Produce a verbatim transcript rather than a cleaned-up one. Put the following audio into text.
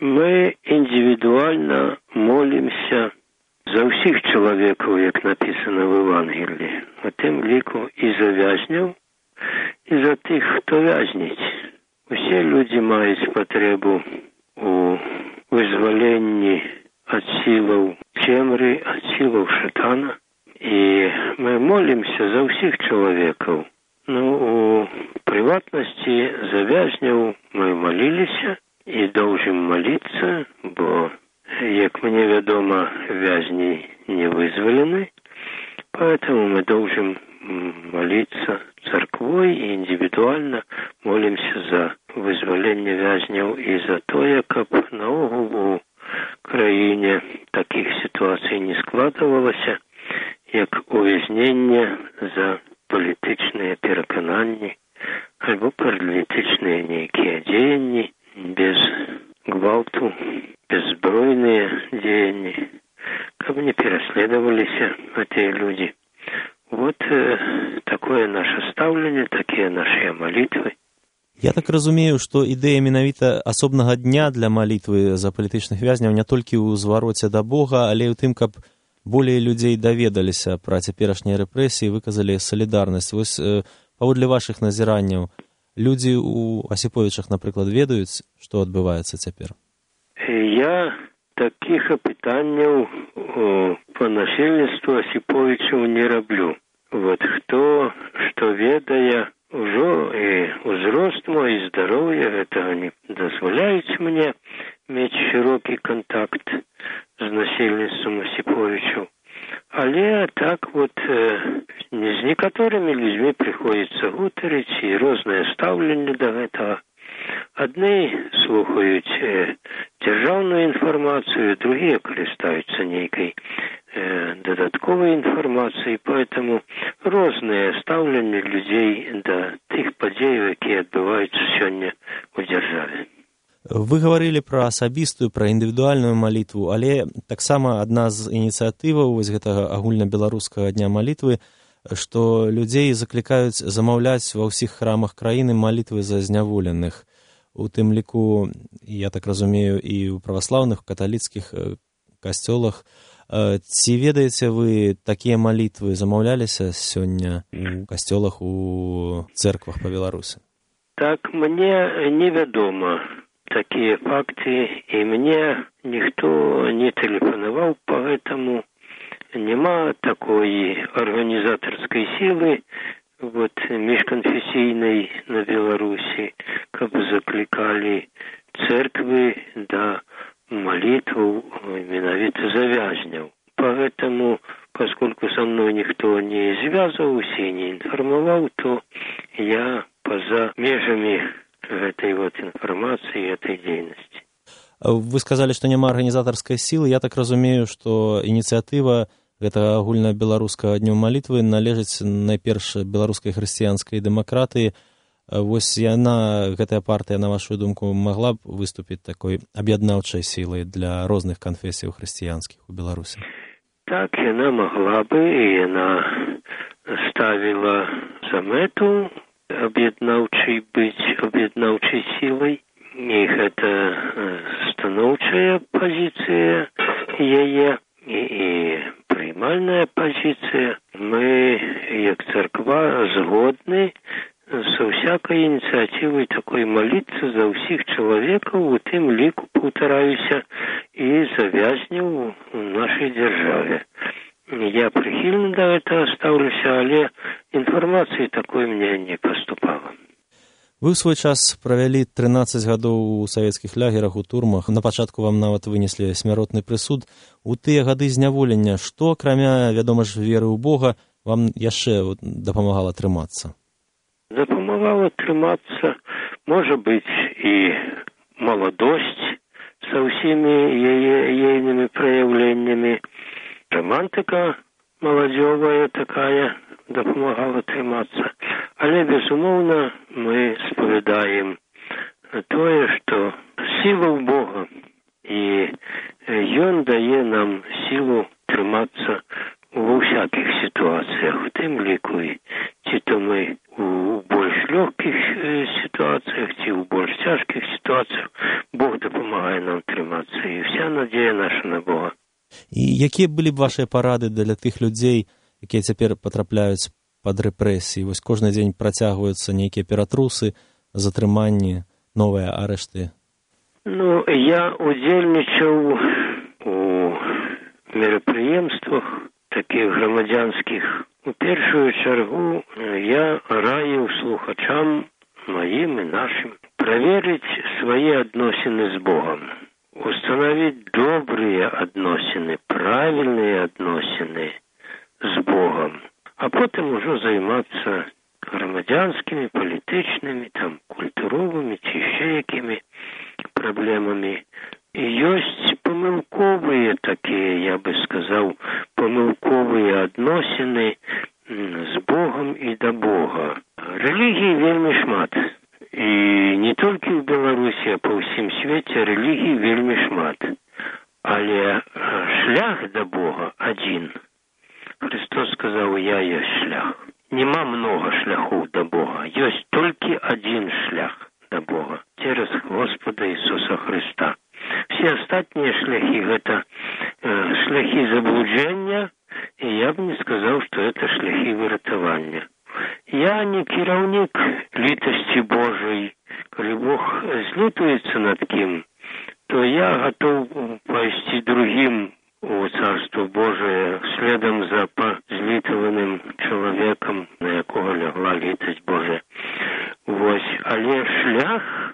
Мы індивідуальна молімся за ўсіх чалавекаў, як напісана в Евангелії, у тым ліку і за вязняў, і за тых, хто вязніць. Усе людзі маюць патрэбу у вызваленні ад сілаў цемры, ад сілаў шатана, і мы молімся за ўсіх чалавекаў. Ну, у прыватнасці за вязняў мы маліліся і должен молиться, бо, як мне вядома, вязни не вызволены, поэтому мы должен молиться церквой и индивидуально молимся за вызволение вязняў и за тое, каб наогул у краіне таких ситуаций не складывалася, як увязнення за палітычныя перакананні альбо палітычныя нейкія дзеянні, без гвалту, беззбройные деяния, как бы не переследовались эти люди. Вот э, такое наше ставление, такие наши молитвы. Я так разумею, што ідэя менавіта асобнага дня для малітвы за палітычных вязняў не толькі ў звароце да Бога, але і ў тым, каб болей людзей даведаліся пра цяперашнія рэпрэсіі, выказалі салідарнасць. Вось э, паводле вашых назіранняў, людзі ў Асіповічах, напрыклад, ведаюць, што адбываецца цяпер? Я такіх апытанняў па насельніцтву Асіповічаў не раблю. Вот хто што ведае, ужо і ўзрост мой, і здароўе, гэта не дазваляюць мне мець шырокі кантакт з насельніцтвам Асіповічаў. Але так вот э, не з некаторымі людзьмі прыходзіцца гутарыць і рознае стаўленне да гэтага. Адны слухаюць э, дзяржаўную інфармацыю, другія карыстаюцца нейкай э, дадатковай інфармацыяй, поэтому рознае стаўленне людзей да тых падзеяў, якія адбываюцца сёння ў дзяржаве. Вы гаварылі пра асабістую, пра індывідуальную малітву, але таксама адна з ініцыятываў вось гэтага агульнабеларускага дня малітвы, што людзей заклікаюць замаўляць ва ўсіх храмах краіны малітвы за зняволеных. У тым ліку, я так разумею, і ў праваслаўных, каталіцкіх касцёлах. Ці ведаеце вы, такія малітвы замаўляліся сёння у касцёлах, у цэрквах па Беларусі? Так, мне невядома такія факты, і мне ніхто не тэлефанаваў па гэтаму. Няма такой арганізатарскай сілы вот, міжканфесійнай на Беларусі, каб заклікалі церквы да малітваў менавіта за вязняў. Поэтому, поскольку со мной никто не связывался и не информовал, то я поза межами этой вот информации, этой деятельности. Вы сказали, что няма арганізатарскай сілы. Я так разумею, што ініцыятыва гэтага агульнабеларускага дню малітвы належыць найперш беларускай хрысціянскай дэмакратыі. Вось яна, гэтая партыя, на вашу думку, магла б выступіць такой аб'яднаўчай сілай для розных канфесіяў хрысціянскіх у Беларусі? Так, яна магла бы, і яна ставіла за мэту аб'яднаўчай быць аб'яднаўчай сілай. І гэта станоўчая пазіцыя яе і, і прымальная пазіцыя. Мы, як царква, згодны са ўсякай ініцыятывай такой маліцца за ўсіх чалавекаў, у тым ліку, паўтараюся, і за вязняў у нашай дзяржаве. Я прыхільна да гэтага стаўлюся, але інфармацыі такой мне не паступала. Вы ў свой час правялі трынаццаць гадоў у савецкіх лягерах, у турмах. На пачатку вам нават вынеслі смяротны прысуд. У тыя гады зняволення, што, акрамя, вядома ж, веры ў Бога, вам яшчэ дапамагала трымацца? Дапамагала трымацца, можа быць, і маладосць са ўсімі яе ейнымі праяўленнямі. Романтыка маладзёвая такая дапамагала трымацца. Але, безумоўна, мы спавядаем тое, што сіла ў Бога, і Ён дае нам сілу трымацца ва ўсякіх сітуацыях, у тым ліку, ці то мы у больш лёгкіх сітуацыях, ці ў больш цяжкіх сітуацыях, Бог дапамагае нам трымацца. трымацца, і вся надзея наша на Бога. І якія былі б вашыя парады для тых людзей, якія цяпер патрапляюць пад рэпрэсіі? Вось кожны дзень працягваюцца нейкія ператрусы, затрыманні, новыя арышты. Ну, я удзельнічаў у мерапрыемствах такіх грамадзянскіх. У першую чаргу я раіў слухачам маім і нашым праверыць свае адносіны з Богам, устанавіць добрыя адносіны, правільныя адносіны з Богом, а потым ужо займацца грамадзянскімі, палітычнымі, там, культуровымі ці яшчэ якімі праблемамі. І ёсць памылковыя такія, я бы сказаў, памылковыя адносіны з Богом і да Бога. Рэлігій вельмі шмат. І не толькі ў Беларусі, а па ўсім свеце рэлігій вельмі шмат. Але шлях да Бога адзін. Христос сказаў: «Я ёсць шлях». Нема много шляхоў да Бога. Ёсць толькі адзін шлях да Бога. Цераз Господа Ісуса Христа. Все астатнія шляхі – гэта э, шляхі заблуджэння, і я б не сказаў, што гэта шляхі выратавання. Я не кіраўнік літасці Божай. Калі Бог злітуецца над кім, то я гатоў пайсці другім у Царство Божие, следам за злітаваным чалавекам, на якога лягла літасць Божая. Вось, але шлях